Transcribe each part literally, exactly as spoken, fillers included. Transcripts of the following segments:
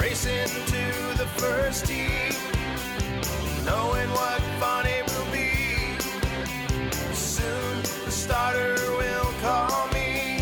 racing to the first tee, knowing what fun it will be. Soon the starter will call me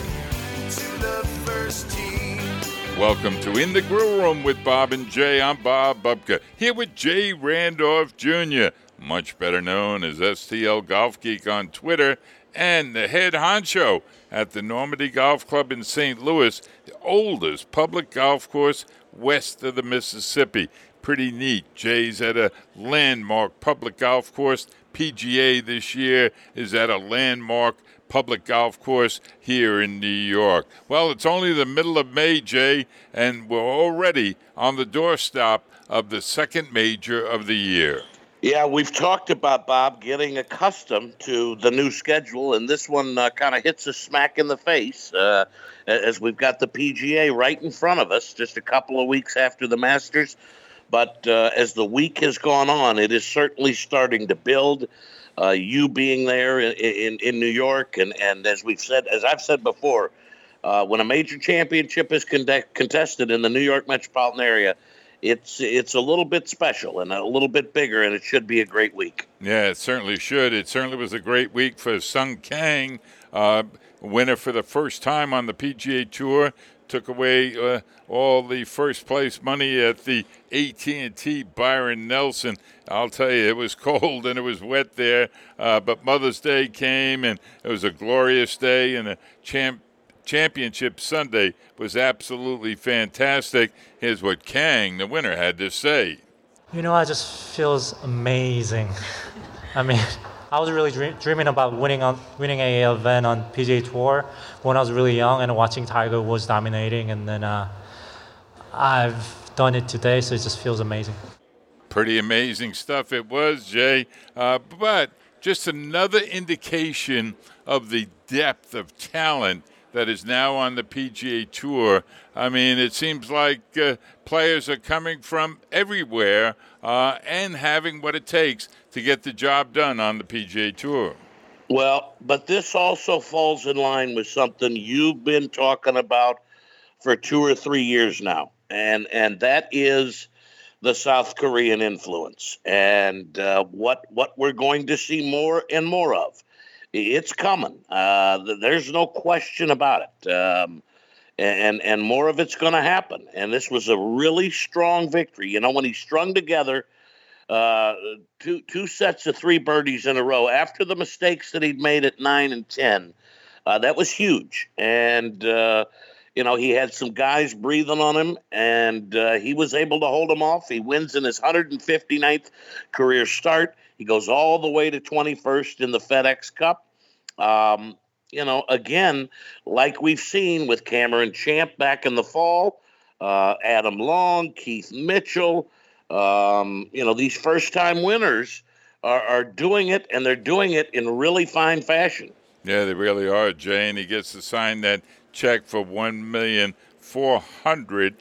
to the first tee. Welcome to In the Grill Room with Bob and Jay. I'm Bob Bubka, here with Jay Randolph Junior, much better known as S T L Golf Geek on Twitter, and the head honcho at the Normandy Golf Club in Saint Louis, the oldest public golf course west of the Mississippi. Pretty neat. Jay's at a landmark public golf course. P G A this year is at a landmark public golf course here in New York. Well, it's only the middle of May, Jay, and we're already on the doorstep of the second major of the year. Yeah, we've talked about, Bob, getting accustomed to the new schedule, and this one uh, kind of hits us smack in the face uh, as we've got the P G A right in front of us just a couple of weeks after the Masters. But uh, as the week has gone on, it is certainly starting to build. Uh, you being there in, in, in New York, and, and as we've said, as I've said before, uh, when a major championship is con- contested in the New York metropolitan area, It's it's a little bit special and a little bit bigger, and it should be a great week. Yeah, it certainly should. It certainly was a great week for Sung Kang, uh, winner for the first time on the P G A Tour. Took away uh, all the first-place money at the A T and T Byron Nelson. I'll tell you, it was cold and it was wet there, uh, but Mother's Day came, and it was a glorious day, and a champ. Championship Sunday was absolutely fantastic. Here's what Kang, the winner, had to say. You know, it just feels amazing. I mean, I was really dream- dreaming about winning on winning a event on P G A Tour when I was really young, and watching Tiger was dominating, and then uh, I've done it today, so it just feels amazing. Pretty amazing stuff it was, Jay. Uh, but just another indication of the depth of talent that is now on the P G A Tour. I mean, it seems like uh, players are coming from everywhere uh, and having what it takes to get the job done on the P G A Tour. Well, but this also falls in line with something you've been talking about for two or three years now, and and that is the South Korean influence, and uh, what what we're going to see more and more of. It's coming. Uh, there's no question about it. Um, and and more of it's going to happen. And this was a really strong victory. You know, when he strung together uh, two two sets of three birdies in a row after the mistakes that he'd made at nine and ten, uh, that was huge. And, uh, you know, he had some guys breathing on him, and uh, he was able to hold them off. He wins in his one hundred fifty-ninth career start. He goes all the way to twenty-first in the FedEx Cup. Um, you know, again, like we've seen with Cameron Champ back in the fall, uh, Adam Long, Keith Mitchell, um, you know, these first-time winners are, are doing it, and they're doing it in really fine fashion. Yeah, they really are, Jay, and he gets to sign that check for one million four hundred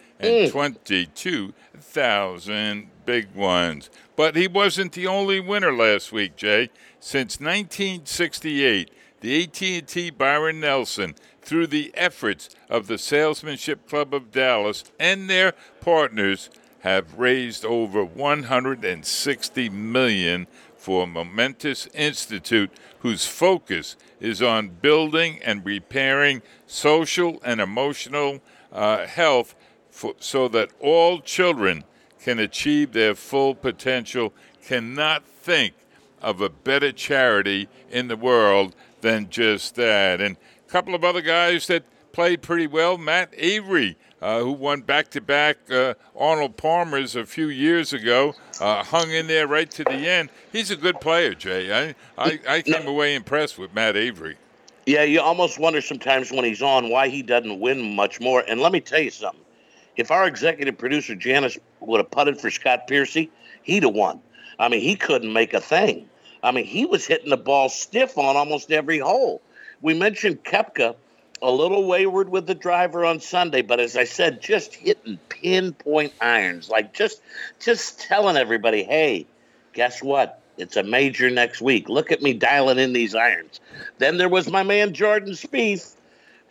twenty-two thousand big ones. But he wasn't the only winner last week, Jay. Since nineteen sixty-eight, the A T and T Byron Nelson, through the efforts of the Salesmanship Club of Dallas and their partners, have raised over one hundred sixty million dollars for Momentous Institute, whose focus is on building and repairing social and emotional uh, health for, so that all children can achieve their full potential. Cannot think of a better charity in the world than just that. And a couple of other guys that played pretty well. Matt Avery, uh, who won back-to-back uh, Arnold Palmers a few years ago, uh, hung in there right to the end. He's a good player, Jay. I, I, I came away impressed with Matt Avery. Yeah, you almost wonder sometimes when he's on why he doesn't win much more. And let me tell you something. If our executive producer, Janice, would have putted for Scott Piercy, he'd have won. I mean, he couldn't make a thing. I mean, he was hitting the ball stiff on almost every hole. We mentioned Koepka, a little wayward with the driver on Sunday, but as I said, just hitting pinpoint irons, like just just telling everybody, hey, guess what? It's a major next week. Look at me dialing in these irons. Then there was my man Jordan Spieth,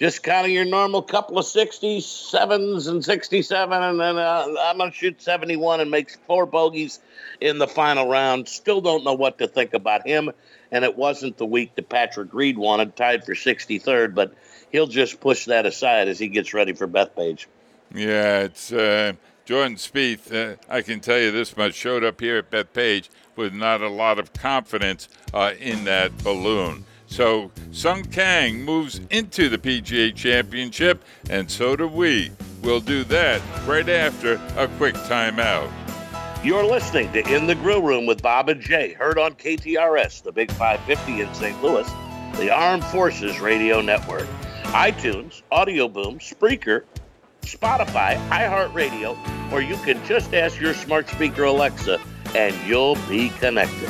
just kind of your normal couple of sixty-sevens and sixty-seven, and then uh, I'm going to shoot seventy-one and make four bogeys in the final round. Still don't know what to think about him, and it wasn't the week that Patrick Reed wanted, tied for sixty-third, but he'll just push that aside as he gets ready for Bethpage. Yeah, it's uh, Jordan Spieth, uh, I can tell you this much, showed up here at Bethpage with not a lot of confidence uh, in that balloon. So Sung Kang moves into the P G A Championship, and so do we. We'll do that right after a quick timeout. You're listening to In the Grill Room with Bob and Jay, heard on K T R S, the Big five fifty in Saint Louis, the Armed Forces Radio Network, iTunes, Audio Boom, Spreaker, Spotify, iHeartRadio, or you can just ask your smart speaker Alexa, and you'll be connected.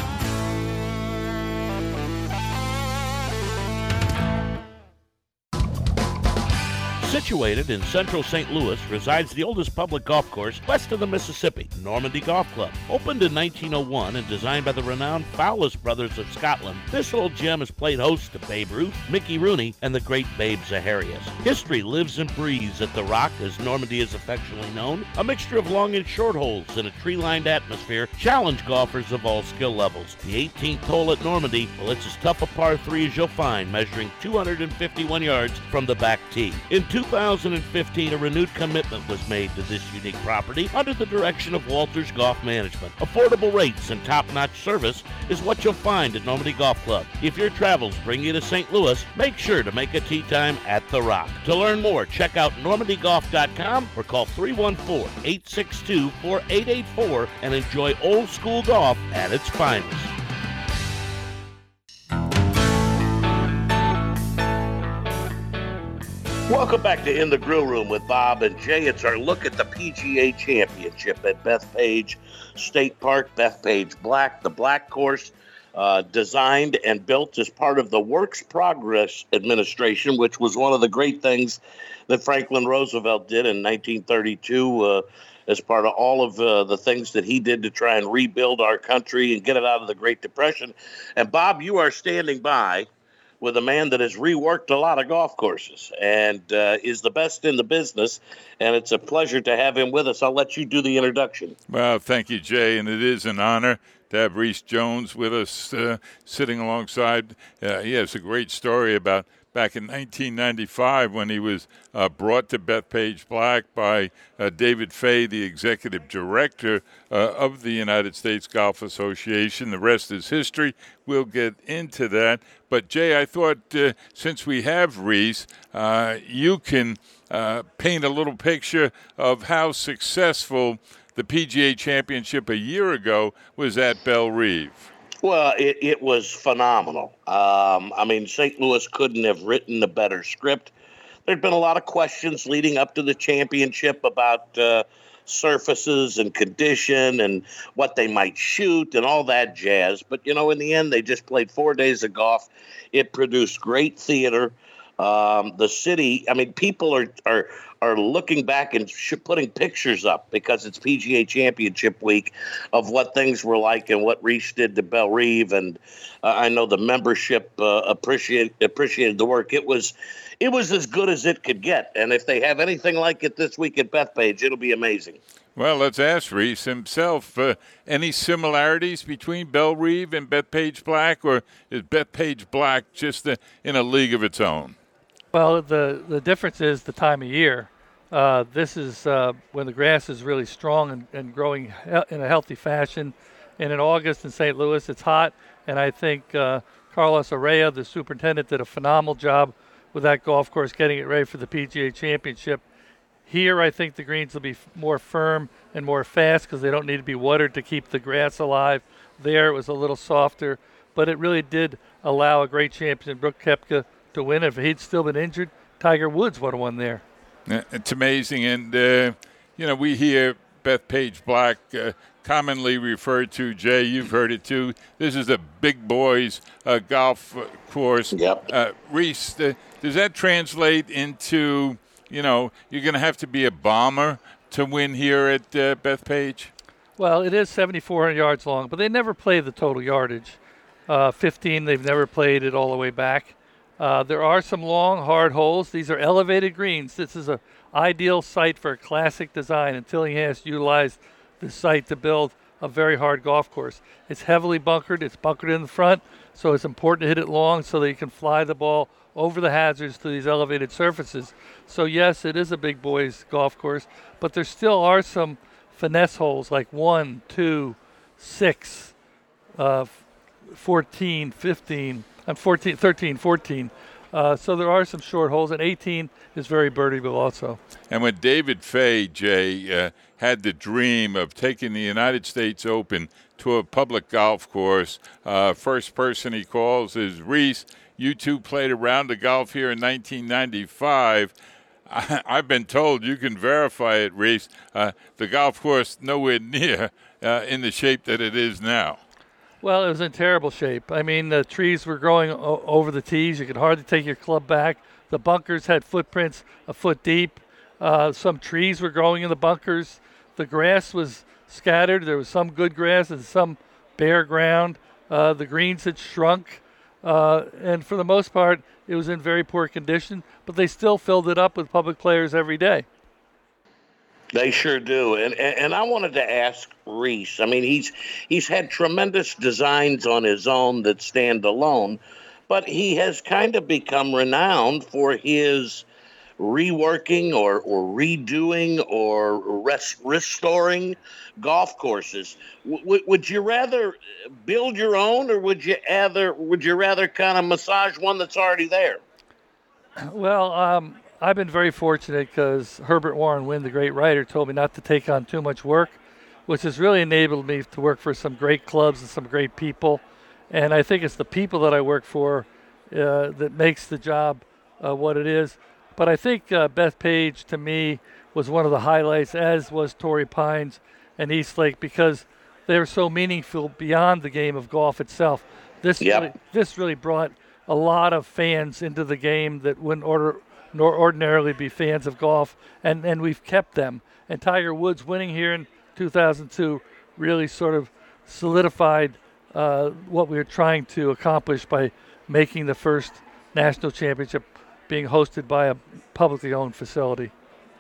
Situated in central Saint Louis resides the oldest public golf course west of the Mississippi, Normandy Golf Club. Opened in nineteen oh one and designed by the renowned Fowlis brothers of Scotland, this little gem has played host to Babe Ruth, Mickey Rooney, and the great Babe Zaharias. History lives and breathes at The Rock, as Normandy is affectionately known. A mixture of long and short holes in a tree-lined atmosphere challenge golfers of all skill levels. The eighteenth hole at Normandy, well, it's as tough a par three as you'll find, measuring two hundred fifty-one yards from the back tee. In two thousand fifteen, a renewed commitment was made to this unique property under the direction of Walters Golf Management. Affordable rates and top-notch service is what you'll find at Normandy Golf Club. If your travels bring you to Saint Louis, make sure to make a tee time at The Rock. To learn more, check out normandy golf dot com or call three one four, eight six two, four eight eight four and enjoy old-school golf at its finest. Welcome back to In the Grill Room with Bob and Jay. It's our look at the P G A Championship at Bethpage State Park, Bethpage Black. The Black course uh, designed and built as part of the Works Progress Administration, which was one of the great things that Franklin Roosevelt did in nineteen thirty-two uh, as part of all of uh, the things that he did to try and rebuild our country and get it out of the Great Depression. And Bob, you are standing by with a man that has reworked a lot of golf courses and uh, is the best in the business, and it's a pleasure to have him with us. I'll let you do the introduction. Well, thank you, Jay, and it is an honor to have Reese Jones with us uh, sitting alongside. Uh, he has a great story about back in nineteen ninety-five when he was uh, brought to Bethpage Black by uh, David Fay, the executive director uh, of the United States Golf Association. The rest is history. We'll get into that. But, Jay, I thought uh, since we have Reese, uh, you can uh, paint a little picture of how successful the P G A Championship a year ago was at Bellerive. Well, it, it was phenomenal. Um, I mean, Saint Louis couldn't have written a better script. There'd been a lot of questions leading up to the championship about uh, surfaces and condition and what they might shoot and all that jazz. But, you know, in the end, they just played four days of golf. It produced great theater. Um, the city, I mean, people are are are looking back and sh- putting pictures up because it's P G A Championship week of what things were like and what Reese did to Bellerive. And uh, I know the membership uh, appreciate, appreciated the work. It was it was as good as it could get. And if they have anything like it this week at Bethpage, it'll be amazing. Well, let's ask Reese himself. Uh, any similarities between Bellerive and Bethpage Black, or is Bethpage Black just a, in a league of its own? Well, the, the difference is the time of year. Uh, this is uh, when the grass is really strong and, and growing he- in a healthy fashion. And in August in Saint Louis, it's hot. And I think uh, Carlos Arrea, the superintendent, did a phenomenal job with that golf course, getting it ready for the P G A Championship. Here, I think the greens will be f- more firm and more fast because they don't need to be watered to keep the grass alive. There, it was a little softer. But it really did allow a great champion, Brooks Koepka, to win. If he'd still been injured, Tiger Woods would have won there. It's amazing. And, uh, you know, we hear Bethpage Black uh, commonly referred to. Jay, you've heard it too. This is a big boys uh, golf course. Yep. Uh, Reese, uh, does that translate into, you know, you're going to have to be a bomber to win here at uh, Bethpage? Well, it is seventy-four hundred yards long, but they never play the total yardage. Uh, fifteen, they've never played it all the way back. Uh, there are some long, hard holes. These are elevated greens. This is an ideal site for a classic design, and Tillinghast utilized the site to build a very hard golf course. It's heavily bunkered. It's bunkered in the front, so it's important to hit it long so that you can fly the ball over the hazards to these elevated surfaces. So, yes, it is a big boys golf course, but there still are some finesse holes like one, two, six, uh, fourteen, fifteen, and fourteen, thirteen, fourteen. Uh, so there are some short holes, and eighteen is very birdieable also. And when David Fay, Jay, uh, had the dream of taking the United States Open to a public golf course, uh, first person he calls is Reese. You two played a round of golf here in nineteen ninety-five. I, I've been told, you can verify it, Reese, uh, the golf course nowhere near uh, in the shape that it is now. Well, it was in terrible shape. I mean, the trees were growing o- over the tees. You could hardly take your club back. The bunkers had footprints a foot deep. Uh, some trees were growing in the bunkers. The grass was scattered. There was some good grass and some bare ground. Uh, the greens had shrunk. Uh, and for the most part, it was in very poor condition. But they still filled it up with public players every day. They sure do. And, and and I wanted to ask Reese. I mean, he's he's had tremendous designs on his own that stand alone, but he has kind of become renowned for his reworking or, or redoing or res- restoring golf courses. W- would you rather build your own, or would you rather would you rather kind of massage one that's already there? Well, um, I've been very fortunate because Herbert Warren Wynn, the great writer, told me not to take on too much work, which has really enabled me to work for some great clubs and some great people. And I think it's the people that I work for uh, that makes the job uh, what it is. But I think uh, Bethpage, to me, was one of the highlights, as was Torrey Pines and Eastlake, because they were so meaningful beyond the game of golf itself. This Yep. really, this really brought a lot of fans into the game that wouldn't order, nor ordinarily be fans of golf, and, and we've kept them. And Tiger Woods winning here in two thousand two really sort of solidified uh, what we were trying to accomplish by making the first national championship being hosted by a publicly owned facility.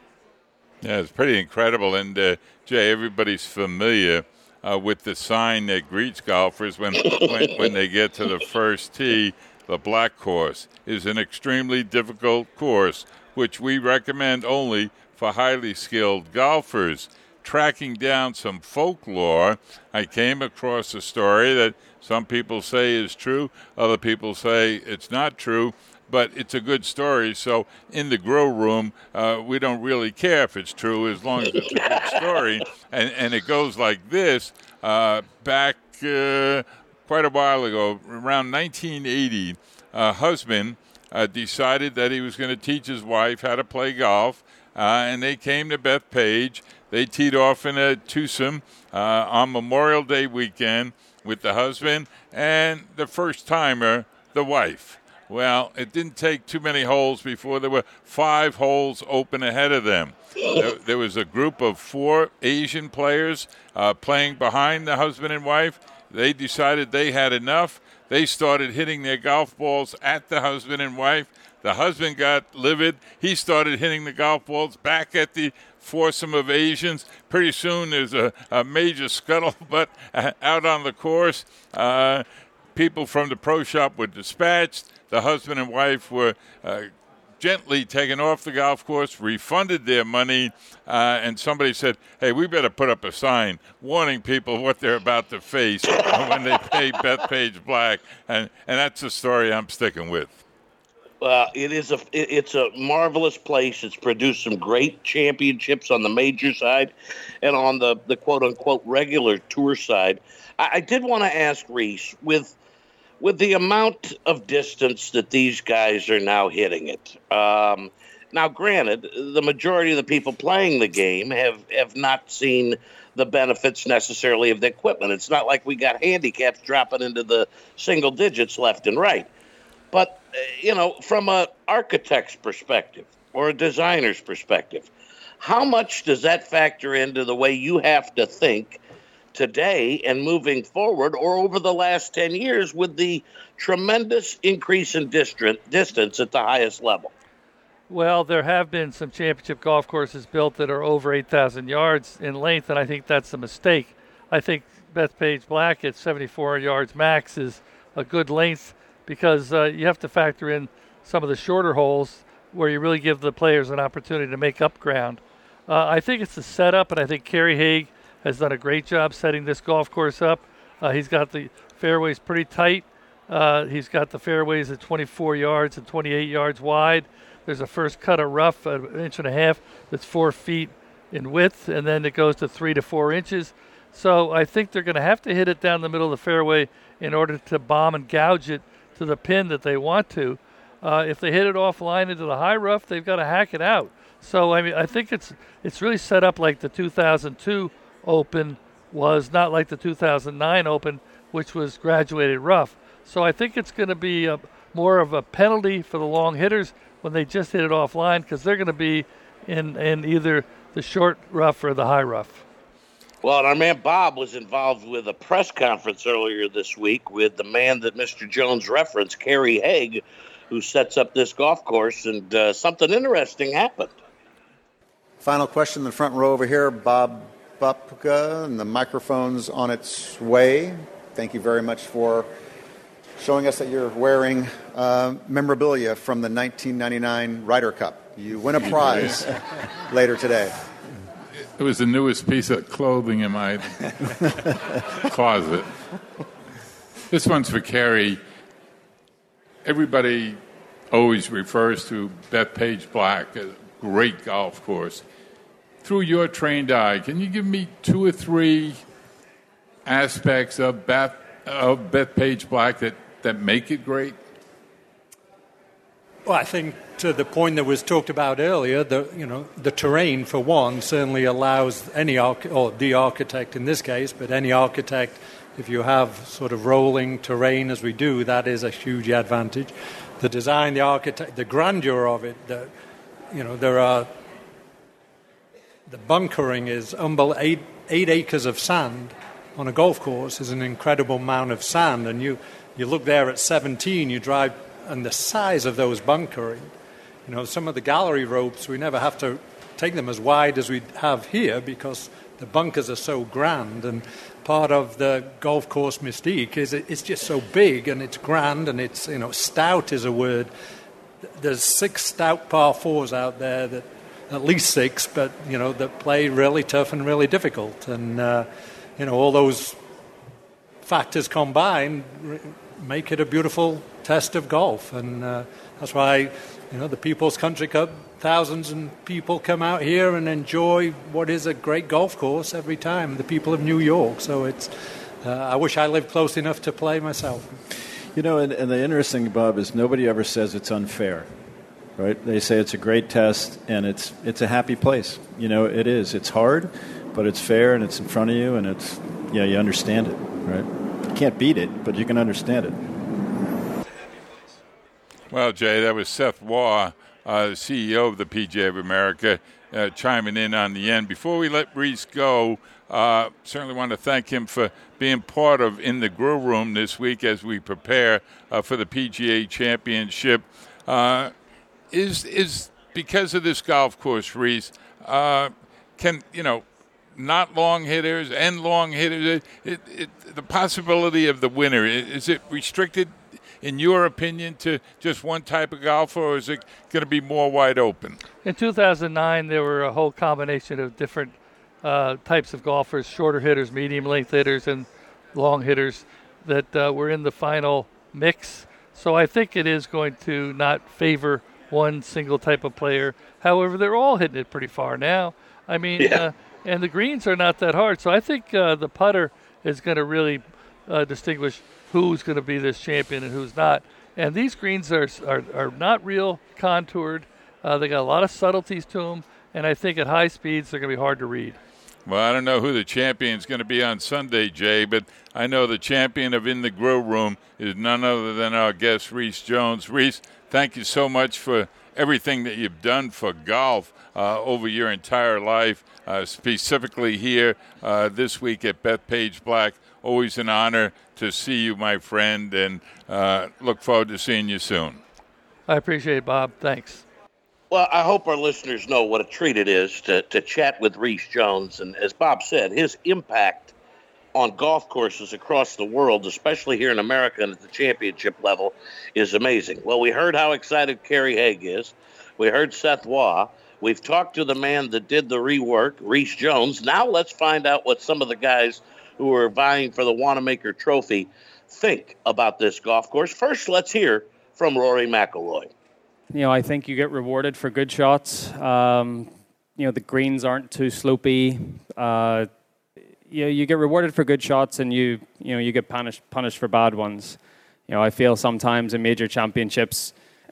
Yeah, it's pretty incredible. And, uh, Jay, everybody's familiar uh, with the sign that greets golfers when, when when they get to the first tee. The Black Course is an extremely difficult course, which we recommend only for highly skilled golfers. Tracking down some folklore, I came across a story that some people say is true, other people say it's not true, but it's a good story. So in the grow room, uh, we don't really care if it's true as long as it's a good story. And, and it goes like this. Uh, back uh, quite a while ago, around nineteen eighty, a husband uh, decided that he was going to teach his wife how to play golf, uh, and they came to Bethpage. They teed off in a twosome uh, on Memorial Day weekend with the husband and the first-timer, the wife. Well, it didn't take too many holes before there were five holes open ahead of them. There, there was a group of four Asian players uh, playing behind the husband and wife. They decided they had enough. They started hitting their golf balls at the husband and wife. The husband got livid. He started hitting the golf balls back at the foursome of Asians. Pretty soon there's a, a major scuttlebutt out on the course. Uh, people from the pro shop were dispatched. The husband and wife were uh, gently taken off the golf course, refunded their money, uh, and somebody said, hey, we better put up a sign warning people what they're about to face when they pay Bethpage Black. And, and that's the story I'm sticking with. Uh, it is a it, it's a marvelous place. It's produced some great championships on the major side, and on the, the quote unquote regular tour side. I, I did want to ask Reese, with with the amount of distance that these guys are now hitting it. Um, now, granted, the majority of the people playing the game have have not seen the benefits necessarily of the equipment. It's not like we got handicaps dropping into the single digits left and right. But, you know, from an architect's perspective or a designer's perspective, how much does that factor into the way you have to think today and moving forward, or over the last ten years with the tremendous increase in distan- distance at the highest level? Well, there have been some championship golf courses built that are over eight thousand yards in length, and I think that's a mistake. I think Bethpage Black at seventy-four yards max is a good length because uh, you have to factor in some of the shorter holes where you really give the players an opportunity to make up ground. Uh, I think it's the setup, and I think Kerry Haigh has done a great job setting this golf course up. Uh, he's got the fairways pretty tight. Uh, he's got the fairways at twenty-four yards and twenty-eight yards wide. There's a first cut of rough, an inch and a half, that's four feet in width, and then it goes to three to four inches. So I think they're going to have to hit it down the middle of the fairway in order to bomb and gouge it to the pin that they want to. Uh, if they hit it offline into the high rough, they've got to hack it out. So I mean, I think it's it's really set up like the two thousand two Open was, not like the two thousand nine Open, which was graduated rough. So I think it's going to be a, more of a penalty for the long hitters when they just hit it offline, because they're going to be in, in either the short rough or the high rough. Well, and our man Bob was involved with a press conference earlier this week with the man that Mister Jones referenced, Kerry Haigh, who sets up this golf course, and uh, something interesting happened. Final question in the front row over here, Bob Bupka, and the microphone's on its way. Thank you very much for showing us that you're wearing uh, memorabilia from the nineteen ninety-nine Ryder Cup. You win a prize later today. It was the newest piece of clothing in my closet. This one's for Kerry. Everybody always refers to Bethpage Black, a great golf course. Through your trained eye, can you give me two or three aspects of Beth of Bethpage Black that, that make it great? Well, I think to the point that was talked about earlier, the you know the terrain for one certainly allows any arch- or the architect in this case, but any architect, if you have sort of rolling terrain as we do, that is a huge advantage. The design, the architect, the grandeur of it, the, you know there are the bunkering is unbelievable. Eight eight acres of sand on a golf course is an incredible amount of sand, and you you look there at seventeen, you drive. And the size of those bunkering, you know, some of the gallery ropes, we never have to take them as wide as we have here because the bunkers are so grand. And part of the golf course mystique is it's just so big and it's grand and it's, you know, stout is a word. There's six stout par fours out there, that at least six, but, you know, that play really tough and really difficult. And, uh, you know, all those factors combined make it a beautiful test of golf, and uh, that's why, you know, the People's Country Cup, thousands of people come out here and enjoy what is a great golf course every time, the people of New York. So it's, uh, I wish I lived close enough to play myself. You know, and, and the interesting, Bob, is nobody ever says it's unfair, right? They say it's a great test, and it's it's a happy place. You know, it is. It's hard, but it's fair, and it's in front of you, and it's, yeah, you understand it, right? You can't beat it, but you can understand it. Well, Jay, that was Seth Waugh, uh, the C E O of the P G A of America, uh, chiming in on the end. Before we let Reese go, uh, certainly want to thank him for being part of In the Grill Room this week as we prepare uh, for the P G A Championship. Uh, is is because of this golf course, Reese, uh, can, you know, not long hitters and long hitters, it, it, it, the possibility of the winner, is it restricted, in your opinion, to just one type of golfer, or is it going to be more wide open? In two thousand nine, there were a whole combination of different uh, types of golfers, shorter hitters, medium length hitters, and long hitters that uh, were in the final mix. So I think it is going to not favor one single type of player. However, they're all hitting it pretty far now. I mean, yeah. uh, and the greens are not that hard. So I think uh, the putter is going to really uh, distinguish who's going to be this champion and who's not. And these greens are are, are not real contoured. Uh, they got a lot of subtleties to them, and I think at high speeds they're going to be hard to read. Well, I don't know who the champion's going to be on Sunday, Jay, but I know the champion of In the Grill Room is none other than our guest, Reese Jones. Reese, thank you so much for everything that you've done for golf uh, over your entire life, uh, specifically here uh, this week at Bethpage Black. Always an honor to see you, my friend, and uh, look forward to seeing you soon. I appreciate it, Bob. Thanks. Well, I hope our listeners know what a treat it is to, to chat with Rees Jones. And as Bob said, his impact on golf courses across the world, especially here in America and at the championship level, is amazing. Well, we heard how excited Kerry Haigh is. We heard Seth Waugh. We've talked to the man that did the rework, Rees Jones. Now let's find out what some of the guys who are vying for the Wanamaker Trophy think about this golf course. First, let's hear from Rory McIlroy. You know, I think you get rewarded for good shots. Um, you know, the greens aren't too slopey. Uh, you know, you get rewarded for good shots, and you you know you get punished punished for bad ones. You know, I feel sometimes in major championships,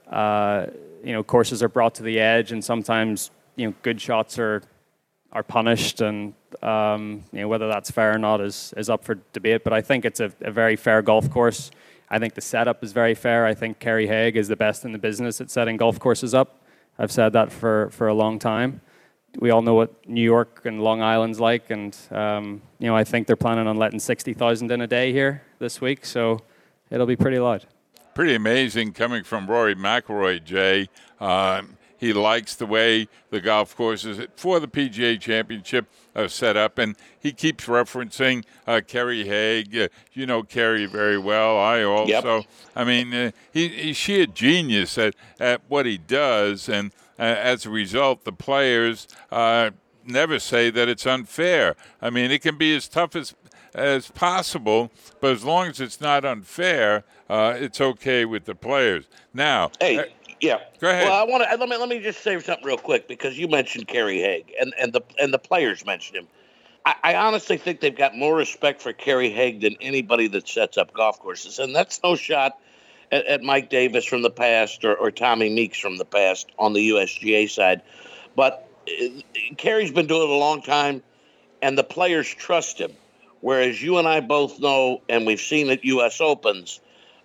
uh, you know, courses are brought to the edge, and sometimes you know good shots are are punished, and um, you know whether that's fair or not is is up for debate. But I think it's a, a very fair golf course. I think the setup is very fair. I think Kerry Haigh is the best in the business at setting golf courses up. I've said that for, for a long time. We all know what New York and Long Island's like, and um, you know I think they're planning on letting sixty thousand in a day here this week, so it'll be pretty loud. Pretty amazing coming from Rory McIlroy, Jay. Um, he likes the way the golf courses for the P G A Championship are set up, and he keeps referencing uh, Kerry Haigh. Uh, you know Kerry very well. I also. Yep. I mean, uh, he, he's sheer genius at, at what he does, and uh, as a result, the players uh, never say that it's unfair. I mean, it can be as tough as as possible, but as long as it's not unfair, uh, it's okay with the players. Now, hey. Uh, Yeah. Go ahead. Well, I want to let me let me just say something real quick, because you mentioned Kerry Haigh and, and the and the players mentioned him. I, I honestly think they've got more respect for Kerry Haigh than anybody that sets up golf courses, and that's no shot at, at Mike Davis from the past or, or Tommy Meeks from the past on the U S G A side. But uh, Kerry's been doing it a long time, and the players trust him. Whereas you and I both know, and we've seen at U S Opens.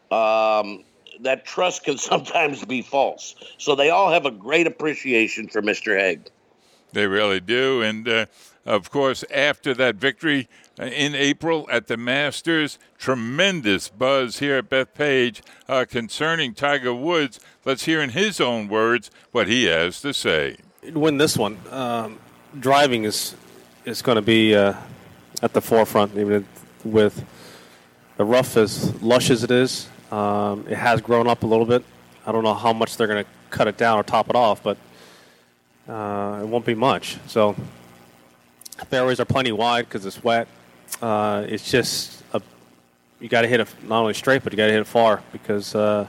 Um, that trust can sometimes be false. So they all have a great appreciation for Mister Haigh. They really do. And, uh, of course, after that victory uh, in April at the Masters, tremendous buzz here at Bethpage uh, concerning Tiger Woods. Let's hear in his own words what he has to say. Win this one. Um, driving is is going to be uh, at the forefront, even with the rough as lush as it is. Um, it has grown up a little bit. I don't know how much they're going to cut it down or top it off, but uh, it won't be much. So fairways are plenty wide because it's wet. Uh, it's just a, you got to hit it not only straight, but you got to hit it far, because uh,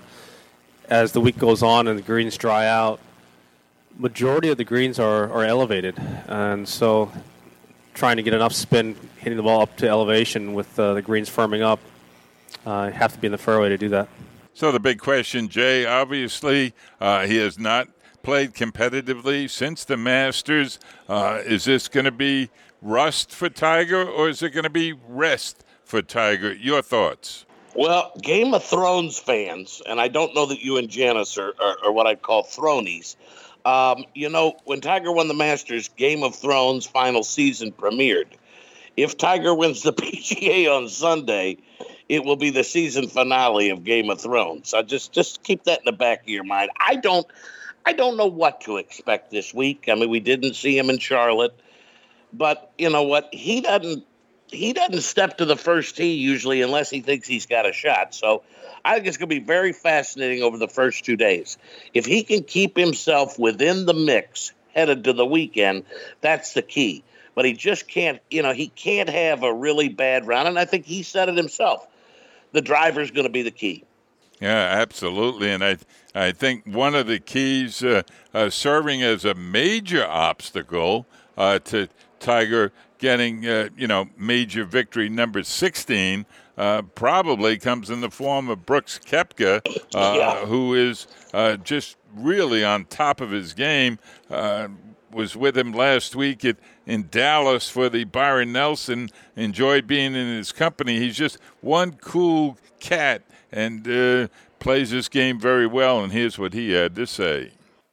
as the week goes on and the greens dry out, majority of the greens are, are elevated, and so trying to get enough spin, hitting the ball up to elevation with uh, the greens firming up. Uh, you have to be in the fairway to do that. So the big question, Jay, obviously uh, he has not played competitively since the Masters. Uh, is this going to be rust for Tiger, or is it going to be rest for Tiger? Your thoughts? Well, Game of Thrones fans, and I don't know that you and Janice are, are, are what I'd call thronies. Um, you know, when Tiger won the Masters, Game of Thrones final season premiered. If Tiger wins the P G A on Sunday, it will be the season finale of Game of Thrones. So just just keep that in the back of your mind. I don't I don't know what to expect this week. I mean, we didn't see him in Charlotte, but you know what? He doesn't he doesn't step to the first tee usually unless he thinks he's got a shot. So I think it's going to be very fascinating over the first two days. If he can keep himself within the mix headed to the weekend, that's the key. But he just can't, you know, he can't have a really bad round. And I think he said it himself. The driver's going to be the key. Yeah, absolutely. And I I think one of the keys uh, uh, serving as a major obstacle uh, to Tiger getting, uh, you know, major victory number sixteen uh, probably comes in the form of Brooks Koepka, uh, yeah. who is uh, just really on top of his game. Uh, was with him last week at, in Dallas for the Byron Nelson. Enjoyed being in his company. He's just one cool cat and uh, plays this game very well, and here's what he had to say.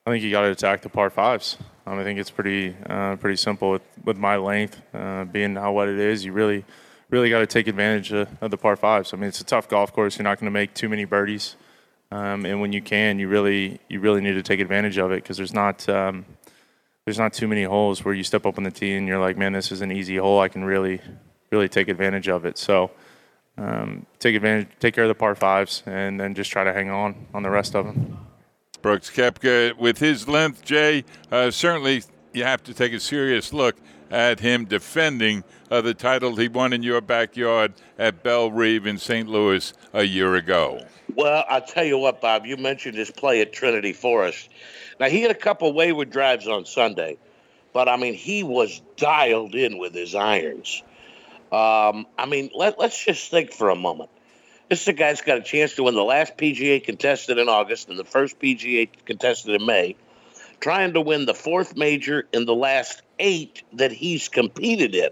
I think you got to attack the par fives. Um, I think it's pretty uh, pretty simple with, with my length uh, being how wet it is. You really really got to take advantage of, of the par fives. I mean, it's a tough golf course. You're not going to make too many birdies, um, and when you can, you really you really need to take advantage of it because there's not um, there's not too many holes where you step up on the tee and you're like, man, this is an easy hole. I can really really take advantage of it. So um, take advantage, take care of the par fives, and then just try to hang on on the rest of them. Brooks Koepka, with his length, Jay, uh, certainly you have to take a serious look at him defending uh, the title he won in your backyard at Belle Reve in Saint Louis a year ago. Well, I'll tell you what, Bob, you mentioned his play at Trinity Forest. Now, he had a couple wayward drives on Sunday, but, I mean, he was dialed in with his irons. Um, I mean, let, let's just think for a moment. This is a guy that's got a chance to win the last P G A contested in August and the first P G A contested in May, trying to win the fourth major in the last eight that he's competed in.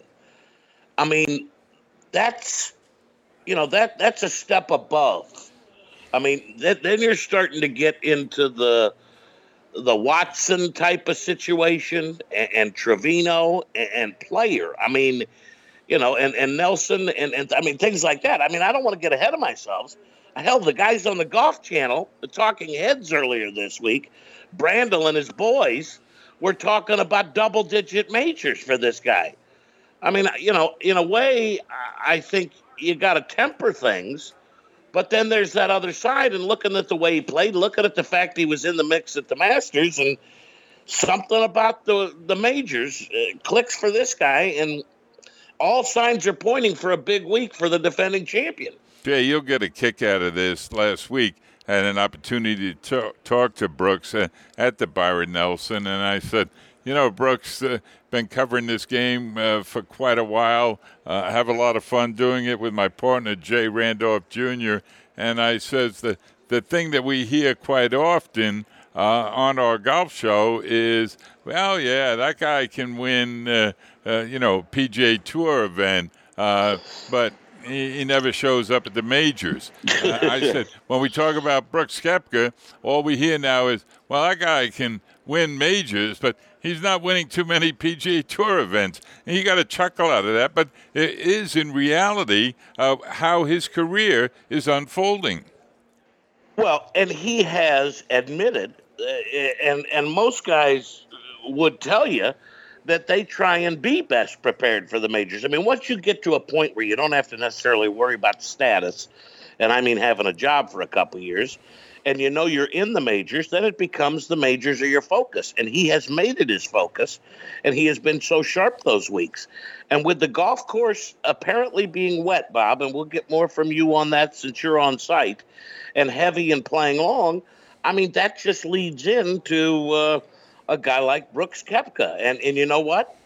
I mean, that's, you know, that that's a step above. I mean, that, then you're starting to get into the the Watson type of situation and, and Trevino and, and Player. I mean, you know, and, and Nelson and, and I mean, things like that. I mean, I don't want to get ahead of myself. Hell, the guys on the Golf Channel, the Talking Heads earlier this week, Brandel and his boys were talking about double-digit majors for this guy. I mean, you know, in a way, I think you got to temper things, but then there's that other side, and looking at the way he played, looking at the fact he was in the mix at the Masters, and something about the, the majors uh, clicks for this guy, and all signs are pointing for a big week for the defending champion. Jay, you'll get a kick out of this. Last week, I had an opportunity to talk, talk to Brooks uh, at the Byron Nelson, and I said, you know, Brooks, uh, been covering this game uh, for quite a while. Uh, I have a lot of fun doing it with my partner, Jay Randolph Junior, and I says the, the thing that we hear quite often uh, on our golf show is, well, yeah, that guy can win, uh, uh, you know, P G A Tour event, uh, but he, he never shows up at the majors. Uh, I said, when we talk about Brooks Koepka, all we hear now is, well, that guy can win majors, but he's not winning too many P G A Tour events. And you got a chuckle out of that, but it is in reality uh, how his career is unfolding. Well, and he has admitted, uh, and and most guys would tell you that they try and be best prepared for the majors. I mean, once you get to a point where you don't have to necessarily worry about status, and I mean having a job for a couple of years, and you know you're in the majors, then it becomes the majors are your focus. And he has made it his focus, and he has been so sharp those weeks. And with the golf course apparently being wet, Bob, and we'll get more from you on that since you're on site, and heavy and playing long, I mean, that just leads into uh, a guy like Brooks Koepka. And, and you know what?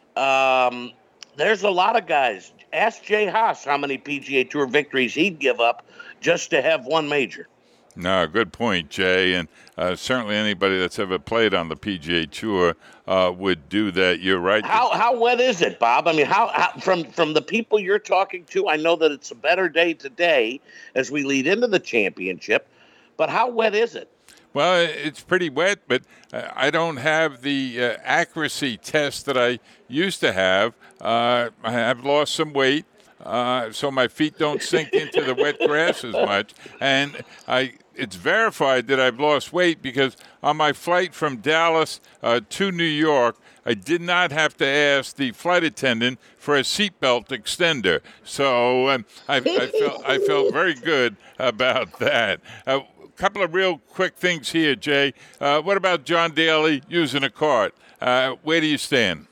Um, there's a lot of guys. Ask Jay Haas how many P G A Tour victories he'd give up just to have one major. No, good point, Jay. And uh, certainly anybody that's ever played on the P G A Tour uh, would do that. You're right. How how wet is it, Bob? I mean, how, how from from the people you're talking to, I know that it's a better day today as we lead into the championship. But how wet is it? Well, it's pretty wet, but uh, I don't have the uh, accuracy test that I used to have. Uh, I have lost some weight. Uh, so my feet don't sink into the wet grass as much. And I, it's verified that I've lost weight because on my flight from Dallas uh, to New York, I did not have to ask the flight attendant for a seatbelt extender. So um, I, I, felt, I felt very good about that. A uh, couple of real quick things here, Jay. Uh, what about John Daly using a cart? Uh, where do you stand?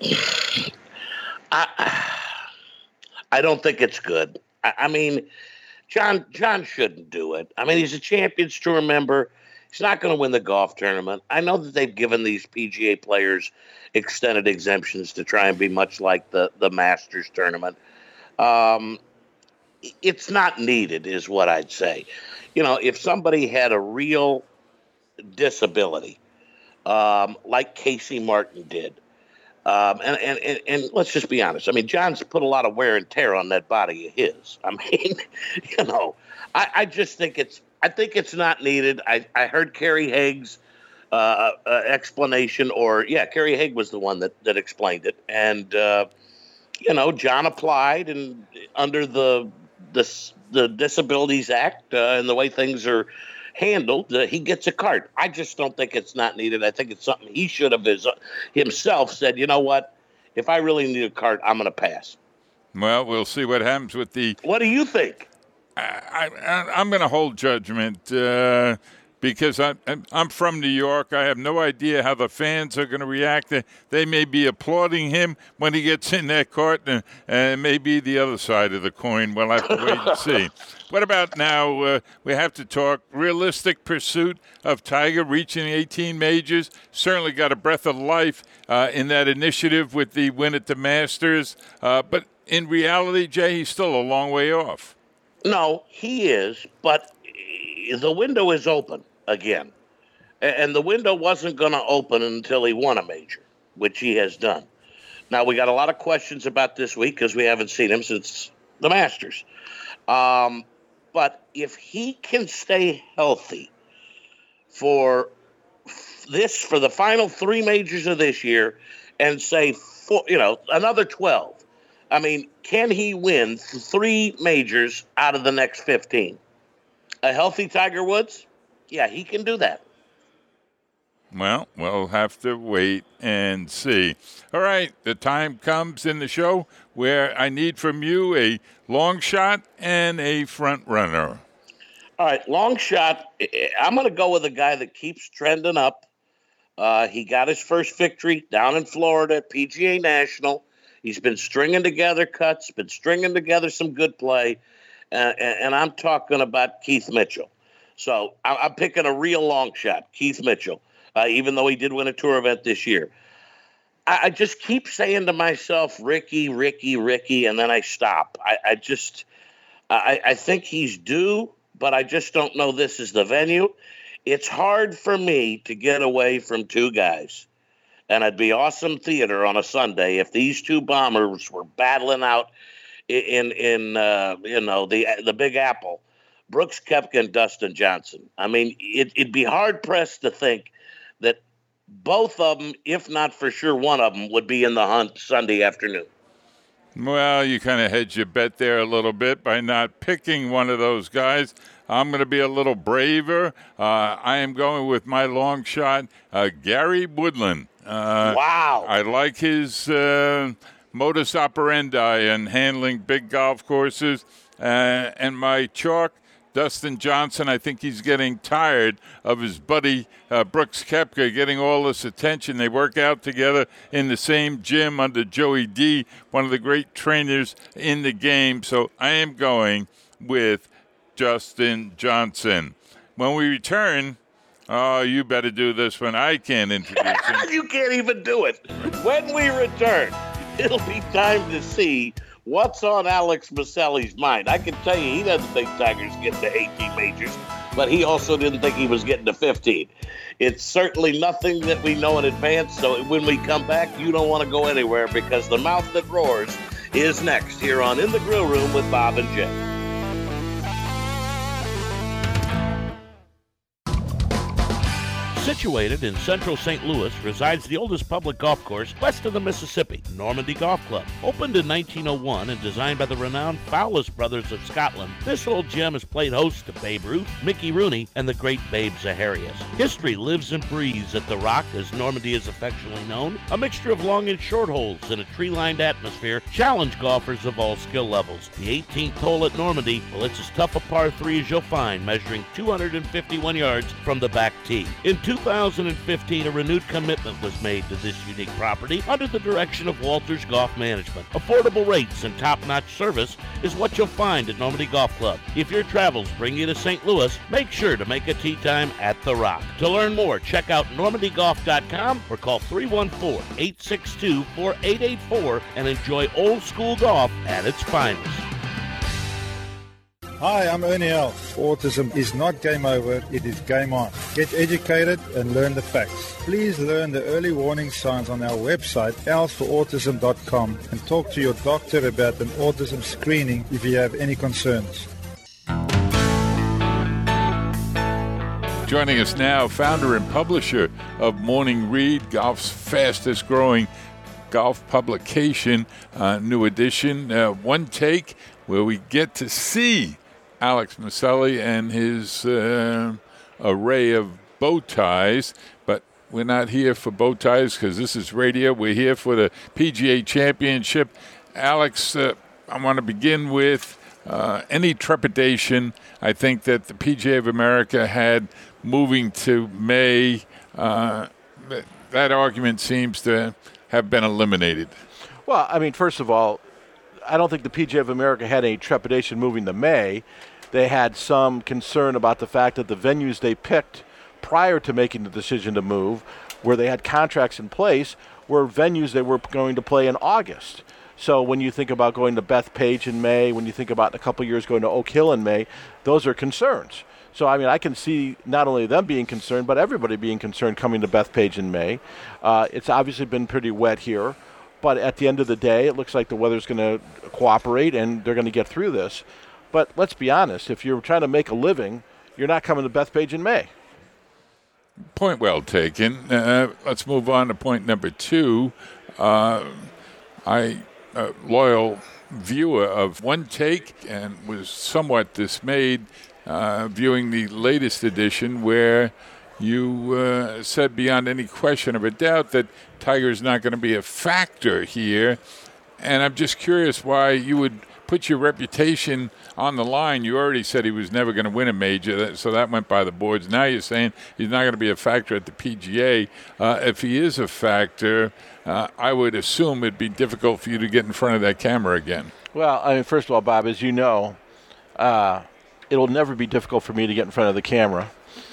I... I don't think it's good. I, I mean, John John shouldn't do it. I mean, he's a Champions Tour member. He's not going to win the golf tournament. I know that they've given these P G A players extended exemptions to try and be much like the, the Masters tournament. Um, it's not needed, is what I'd say. You know, if somebody had a real disability, um, like Casey Martin did, Um, and, and, and, and let's just be honest. I mean, John's put a lot of wear and tear on that body of his. I mean, you know, I, I just think it's, I think it's not needed. I, I heard Kerry Higgs uh, uh, explanation, or yeah, Kerry Haig was the one that, that explained it. And, uh, you know, John applied, and under the the, the Disabilities Act uh, and the way things are handled, uh, he gets a cart. I just don't think it's not needed. I think it's something he should have his, himself said, you know what, if I really need a cart, I'm going to pass. Well, we'll see what happens with the... What do you think? I, I, I'm going to hold judgment uh, because I, I'm from New York. I have no idea how the fans are going to react. They may be applauding him when he gets in that cart, and, and maybe the other side of the coin. We'll have to wait and see. What about now? Uh, we have to talk realistic pursuit of Tiger reaching eighteen majors. Certainly got a breath of life uh, in that initiative with the win at the Masters. Uh, but in reality, Jay, he's still a long way off. No, he is, but the window is open again. And the window wasn't going to open until he won a major, which he has done. Now, we got a lot of questions about this week because we haven't seen him since the Masters. Um, but if he can stay healthy for this, for the final three majors of this year, and say, four, you know, another twelve, I mean, can he win three majors out of the next fifteen? A healthy Tiger Woods? Yeah, he can do that. Well, we'll have to wait and see. All right, the time comes in the show where I need from you a long shot and a front runner. All right, long shot. I'm going to go with a guy that keeps trending up. Uh, he got his first victory down in Florida at P G A National. He's been stringing together cuts, been stringing together some good play, uh, and, and I'm talking about Keith Mitchell. So I'm, I'm picking a real long shot, Keith Mitchell, uh, even though he did win a tour event this year. I, I just keep saying to myself, Ricky, Ricky, Ricky, and then I stop. I, I just, I, I think he's due, but I just don't know this is the venue. It's hard for me to get away from two guys. And it'd be awesome theater on a Sunday if these two bombers were battling out in in uh, you know the the Big Apple, Brooks Koepka and Dustin Johnson. I mean, it, it'd be hard pressed to think that both of them, if not for sure one of them, would be in the hunt Sunday afternoon. Well, you kind of hedge your bet there a little bit by not picking one of those guys. I'm going to be a little braver. Uh, I am going with my long shot, uh, Gary Woodland. Uh, wow. I like his uh, modus operandi in handling big golf courses. Uh, and my chalk, Dustin Johnson, I think he's getting tired of his buddy uh, Brooks Koepka getting all this attention. They work out together in the same gym under Joey D, one of the great trainers in the game. So I am going with Dustin Johnson. When we return, oh, you better do this one. I can't introduce him. You can't even do it. When we return, it'll be time to see what's on Alex Maselli's mind. I can tell you he doesn't think Tiger's getting to eighteen majors, but he also didn't think he was getting to fifteen. It's certainly nothing that we know in advance, so when we come back, you don't want to go anywhere because the mouth that roars is next here on In the Grill Room with Bob and Jay. Situated in central Saint Louis resides the oldest public golf course west of the Mississippi, Normandy Golf Club. Opened in nineteen oh one and designed by the renowned Fowlis brothers of Scotland, this little gem has played host to Babe Ruth, Mickey Rooney, and the great Babe Zaharias. History lives and breathes at The Rock, as Normandy is affectionately known. A mixture of long and short holes in a tree-lined atmosphere challenge golfers of all skill levels. The eighteenth hole at Normandy, well, it's as tough a par three as you'll find, measuring two hundred fifty-one yards from the back tee. In two thousand fifteen, a renewed commitment was made to this unique property under the direction of Walters Golf Management. Affordable rates and top-notch service is what you'll find at Normandy Golf Club. If your travels bring you to Saint Louis, make sure to make a tee time at The Rock. To learn more, check out normandy golf dot com or call three one four, eight six two, four eight eight four and enjoy old-school golf at its finest. Hi, I'm Ernie Els. Autism is not game over, it is game on. Get educated and learn the facts. Please learn the early warning signs on our website, els for autism dot com, and talk to your doctor about an autism screening if you have any concerns. Joining us now, founder and publisher of Morning Read, golf's fastest growing golf publication, uh, new edition, uh, One Take, where we get to see Alex Maselli and his uh, array of bow ties. But we're not here for bow ties because this is radio. We're here for the P G A Championship. Alex, uh, I want to begin with uh, any trepidation I think that the P G A of America had moving to May. Uh, that argument seems to have been eliminated. Well, I mean, first of all, I don't think the P G A of America had any trepidation moving to May. They had some concern about the fact that the venues they picked prior to making the decision to move, where they had contracts in place, were venues they were going to play in August. So when you think about going to Bethpage in May, when you think about a couple years going to Oak Hill in May, those are concerns. So, I mean, I can see not only them being concerned, but everybody being concerned coming to Bethpage in May. Uh, it's obviously been pretty wet here, but at the end of the day, it looks like the weather's going to cooperate and they're going to get through this. But let's be honest, if you're trying to make a living, you're not coming to Bethpage in May. Point well taken. Uh, let's move on to point number two. Uh, I, a loyal viewer of One Take, and was somewhat dismayed Uh, viewing the latest edition where you uh, said beyond any question of a doubt that Tiger's not going to be a factor here. And I'm just curious why you would put your reputation on the line. You already said he was never going to win a major, so that went by the boards. Now you're saying he's not going to be a factor at the P G A. Uh, if he is a factor, uh, I would assume it'd be difficult for you to get in front of that camera again. Well, I mean, first of all, Bob, as you know, uh, it'll never be difficult for me to get in front of the camera.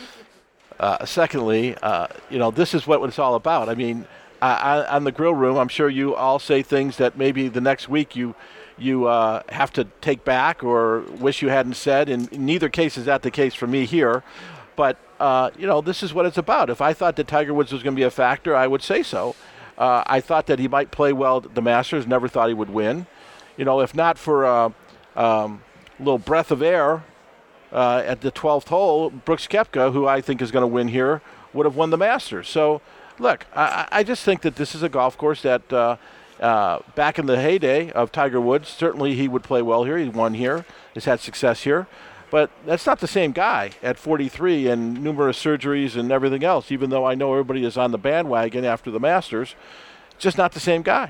Uh, secondly, uh, you know, this is what it's all about. I mean, uh, on the grill room, I'm sure you all say things that maybe the next week you you uh, have to take back or wish you hadn't said. In, in neither case is that the case for me here. But, uh, you know, this is what it's about. If I thought that Tiger Woods was going to be a factor, I would say so. Uh, I thought that he might play well at the Masters, never thought he would win. You know, if not for a um, little breath of air, Uh, at the twelfth hole, Brooks Koepka, who I think is going to win here, would have won the Masters. So, look, I, I just think that this is a golf course that uh, uh, back in the heyday of Tiger Woods, certainly he would play well here. He won here, has had success here. But that's not the same guy at forty-three and numerous surgeries and everything else, even though I know everybody is on the bandwagon after the Masters. Just not the same guy.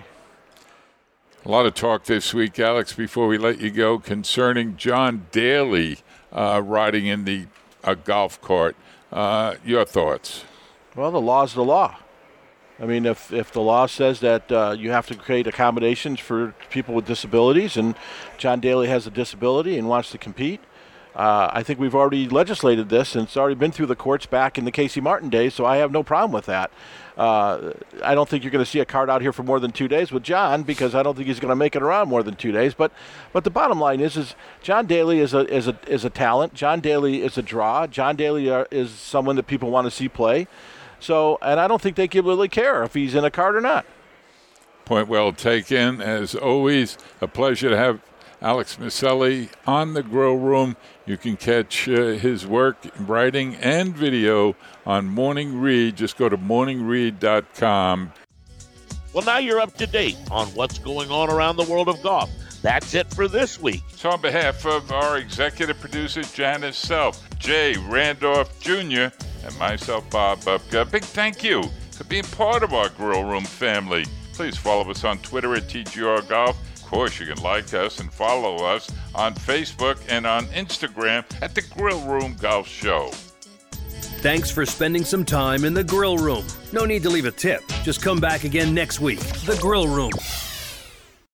A lot of talk this week, Alex, before we let you go, concerning John Daly Uh, riding in the uh, golf cart. Uh, your thoughts? Well, the law's the law. I mean, if, if the law says that uh, you have to create accommodations for people with disabilities, and John Daly has a disability and wants to compete, uh, I think we've already legislated this, and it's already been through the courts back in the Casey Martin days, so I have no problem with that. Uh, I don't think you're going to see a cart out here for more than two days with John, because I don't think he's going to make it around more than two days. But, but the bottom line is, is John Daly is a is a is a talent. John Daly is a draw. John Daly are, is someone that people want to see play. So, and I don't think they really care if he's in a cart or not. Point well taken. As always, a pleasure to have Alex Maselli on the Grill Room. You can catch uh, his work, writing and video on Morning Read. Just go to morning read dot com. Well, now you're up to date on what's going on around the world of golf. That's it for this week. So on behalf of our executive producer, Janice Self, Jay Randolph Junior, and myself, Bob Bupka, a big thank you for being part of our Grill Room family. Please follow us on Twitter at T G R Golf. Of course, you can like us and follow us on Facebook and on Instagram at the Grill Room Golf Show. Thanks for spending some time in the Grill Room. No need to leave a tip. Just come back again next week. The Grill Room.